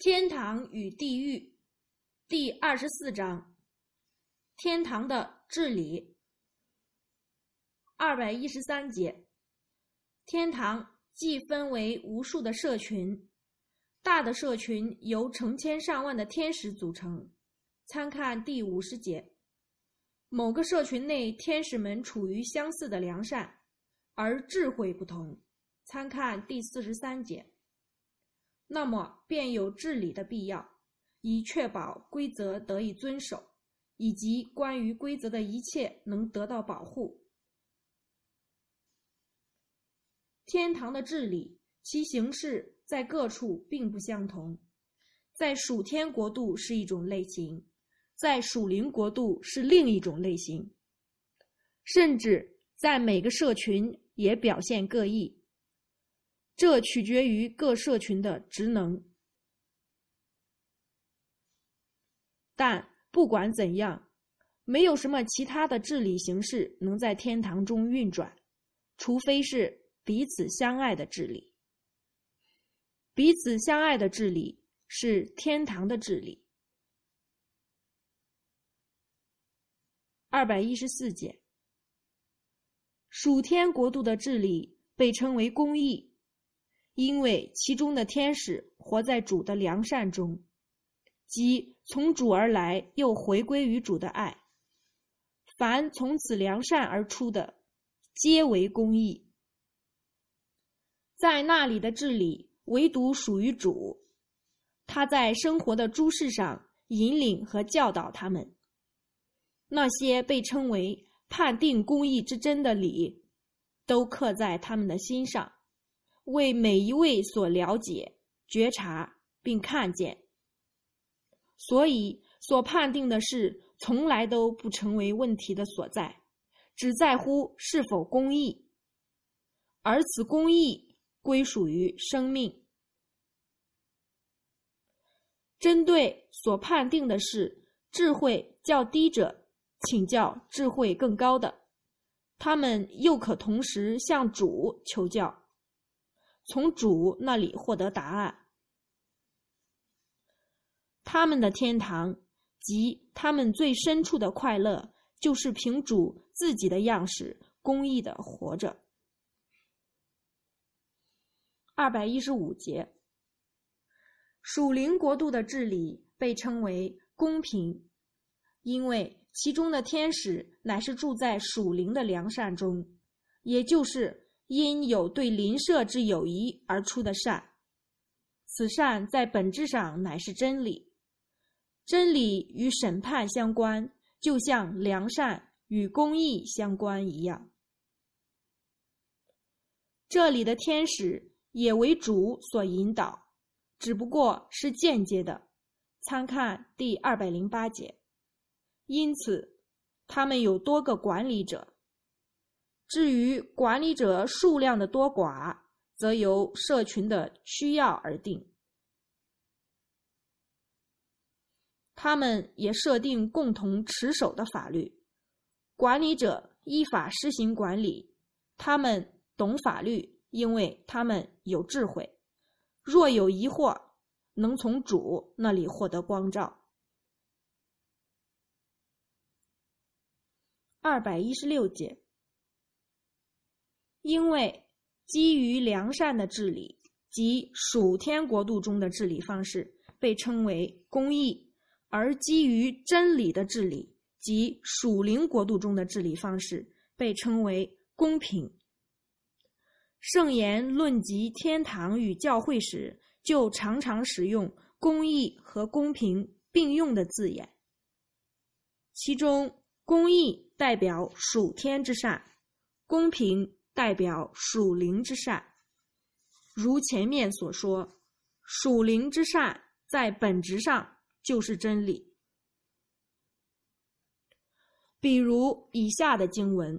天堂与地狱第24章，天堂的治理。213节，天堂既分为无数的社群，大的社群由成千上万的天使组成，参看第50节。某个社群内天使们处于相似的良善，而智慧不同，参看第43节。那么便有治理的必要，以确保规则得以遵守，以及关于规则的一切能得到保护。天堂的治理，其形式在各处并不相同，在属天国度是一种类型，在属灵国度是另一种类型，甚至在每个社群也表现各异。这取决于各社群的职能。但不管怎样，没有什么其他的治理形式能在天堂中运转，除非是彼此相爱的治理。彼此相爱的治理是天堂的治理。214节，属天国度的治理被称为公义，因为其中的天使活在主的良善中，即从主而来又回归于主的爱。凡从此良善而出的，皆为公义。在那里的治理唯独属于主，他在生活的诸事上引领和教导他们。那些被称为判定公义之真的理，都刻在他们的心上，为每一位所了解、觉察并看见。所以所判定的事从来都不成为问题的所在，只在乎是否公义，而此公义归属于生命。针对所判定的事，智慧较低者请教智慧更高的，他们又可同时向主求教，从主那里获得答案。他们的天堂及他们最深处的快乐，就是凭主自己的样式公义地活着。215节，属灵国度的治理被称为公平，因为其中的天使乃是住在属灵的良善中，也就是因有对邻舍之友谊而出的善。此善在本质上乃是真理，真理与审判相关，就像良善与公义相关一样。这里的天使也为主所引导，只不过是间接的，参看第208节。因此他们有多个管理者，至于管理者数量的多寡，则由社群的需要而定。他们也设定共同持守的法律，管理者依法施行管理，他们懂法律，因为他们有智慧，若有疑惑，能从主那里获得光照。216节，因为基于良善的治理及属天国度中的治理方式被称为公义，而基于真理的治理及属灵国度中的治理方式被称为公平。圣言论及天堂与教会时，就常常使用公义和公平并用的字眼，其中公义代表属天之善，公平代表属灵之善。如前面所说，属灵之善在本质上就是真理。比如以下的经文，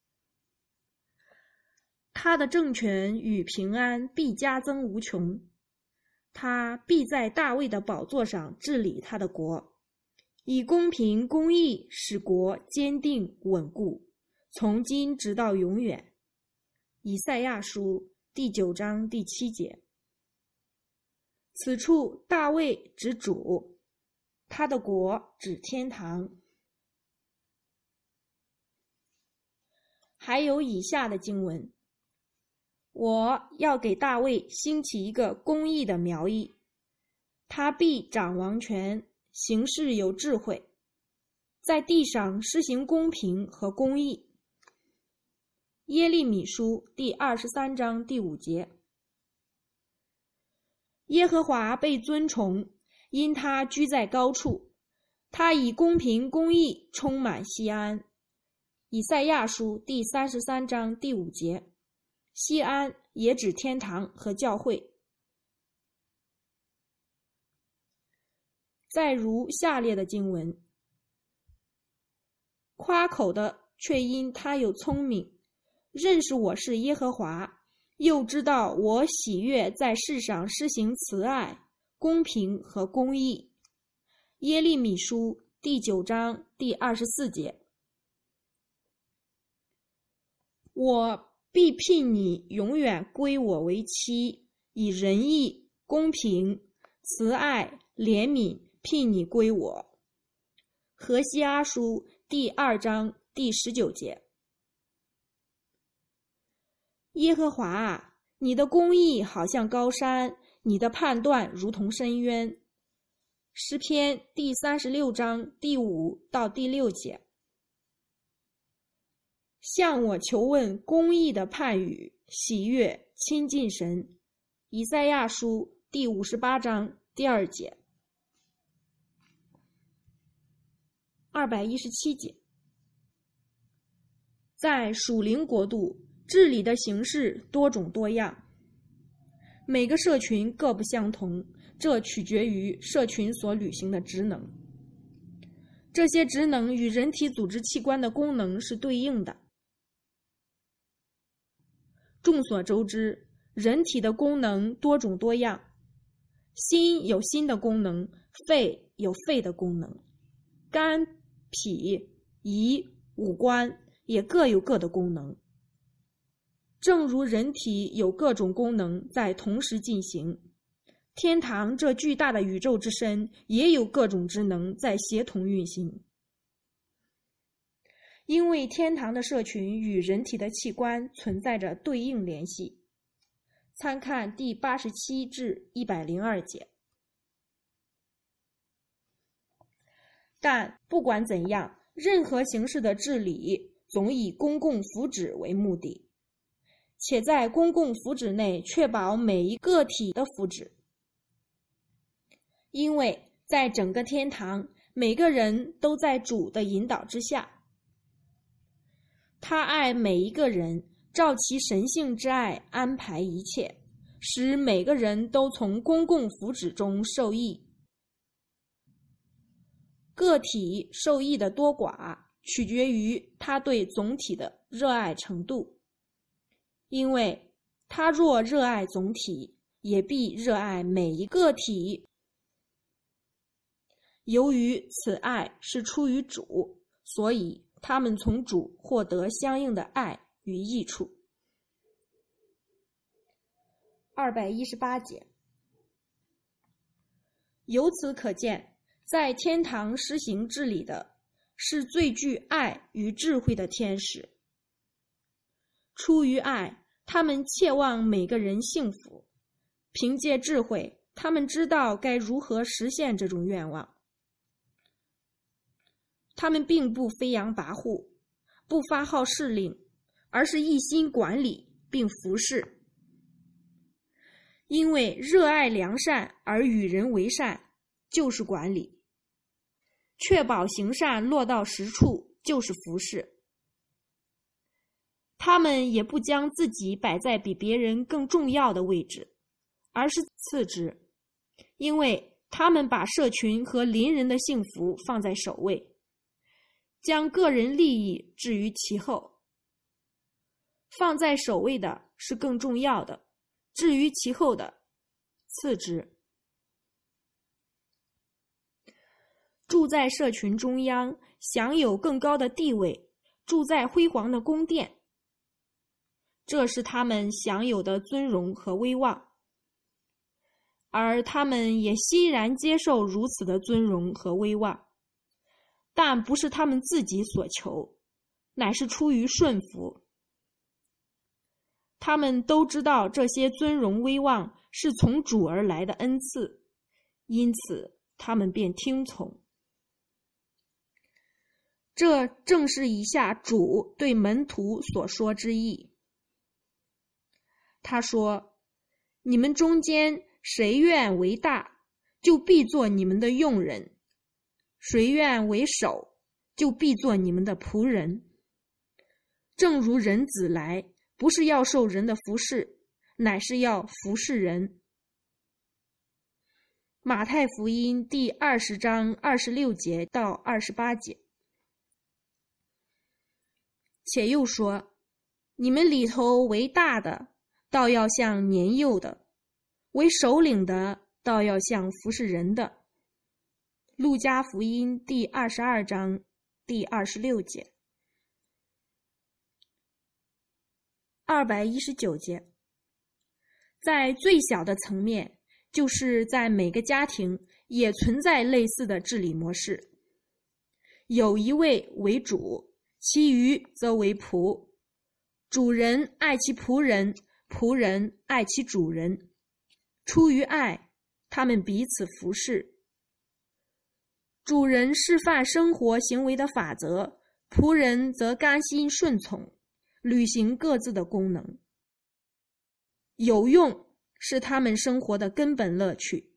他的政权与平安必加增无穷，他必在大卫的宝座上治理他的国，以公平公义使国坚定稳固，从今直到永远。以赛亚书第9章第7节。 此处大卫指主，他的国指天堂。还有以下的经文：我要给大卫兴起一个公义的苗裔，他必掌王权，行事有智慧，在地上施行公平和公义。耶利米书第23章第5节。耶和华被尊崇，因他居在高处，他以公平公义充满西安。以赛亚书第33章第5节。西安也指天堂和教会。再如下列的经文：夸口的却因他有聪明，认识我是耶和华，又知道我喜悦在世上施行慈爱、公平和公义。耶利米书第9章第24节。我必聘你永远归我为妻，以仁义、公平、慈爱、怜悯聘你归我。何西阿书第2章第19节。耶和华啊，你的公义好像高山，你的判断如同深渊。诗篇第36章第5到第6节。向我求问公义的判语，喜悦亲近神。以赛亚书第58章第2节。217节。在属灵国度，治理的形式多种多样，每个社群各不相同，这取决于社群所履行的职能。这些职能与人体组织器官的功能是对应的。众所周知，人体的功能多种多样，心有心的功能，肺有肺的功能，肝、脾、胰、五官也各有各的功能。正如人体有各种功能在同时进行，天堂这巨大的宇宙之身也有各种职能在协同运行。因为天堂的社群与人体的器官存在着对应联系，参看第87至102节。但不管怎样，任何形式的治理总以公共福祉为目的，且在公共福祉内确保每一个体的福祉。因为在整个天堂，每个人都在主的引导之下，他爱每一个人，照其神性之爱安排一切，使每个人都从公共福祉中受益。个体受益的多寡取决于他对总体的热爱程度，因为他若热爱总体，也必热爱每一个体。由于此爱是出于主，所以他们从主获得相应的爱与益处。218节。由此可见，在天堂施行治理的是最具爱与智慧的天使。出于爱，他们切望每个人幸福；凭借智慧，他们知道该如何实现这种愿望。他们并不飞扬跋扈，不发号施令，而是一心管理并服侍。因为热爱良善而与人为善，就是管理；确保行善落到实处，就是服侍。他们也不将自己摆在比别人更重要的位置，而是次之，因为他们把社群和邻人的幸福放在首位，将个人利益置于其后。放在首位的是更重要的，置于其后的次之。住在社群中央，享有更高的地位，住在辉煌的宫殿，这是他们享有的尊荣和威望。 而他们也欣然接受如此的尊荣和威望，但不是他们自己所求，乃是出于顺服。他们都知道这些尊荣威望是从主而来的恩赐，因此他们便听从。这正是以下主对门徒所说之意。他说：你们中间谁愿为大，就必做你们的用人；谁愿为首，就必做你们的仆人。正如人子来，不是要受人的服侍，乃是要服侍人。马太福音第20章26节到28节。且又说：你们里头为大的，倒要像年幼的；为首领的，倒要像服侍人的。路加福音第22章第26节。219节。在最小的层面，就是在每个家庭也存在类似的治理模式。有一位为主，其余则为仆。主人爱其仆人，仆人爱其主人。出于爱，他们彼此服侍。主人示范生活行为的法则，仆人则甘心顺从，履行各自的功能。有用是他们生活的根本乐趣。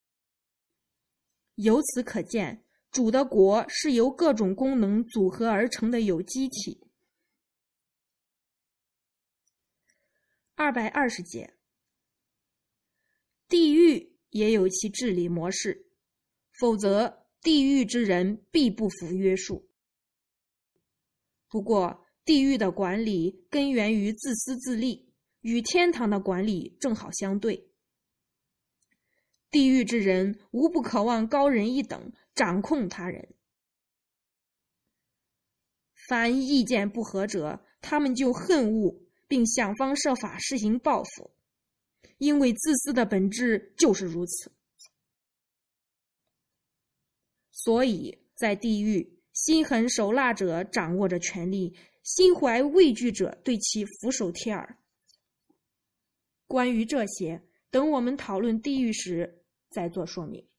由此可见，主的国是由各种功能组合而成的有机体。220节。地狱也有其治理模式，否则地狱之人必不服约束。不过，地狱的管理根源于自私自利，与天堂的管理正好相对。地狱之人无不渴望高人一等，掌控他人。凡意见不合者，他们就恨恶，并想方设法施行报复，因为自私的本质就是如此。所以在地狱，心狠手辣者掌握着权力，心怀畏惧者对其俯首帖耳。关于这些，等我们讨论地狱时再做说明。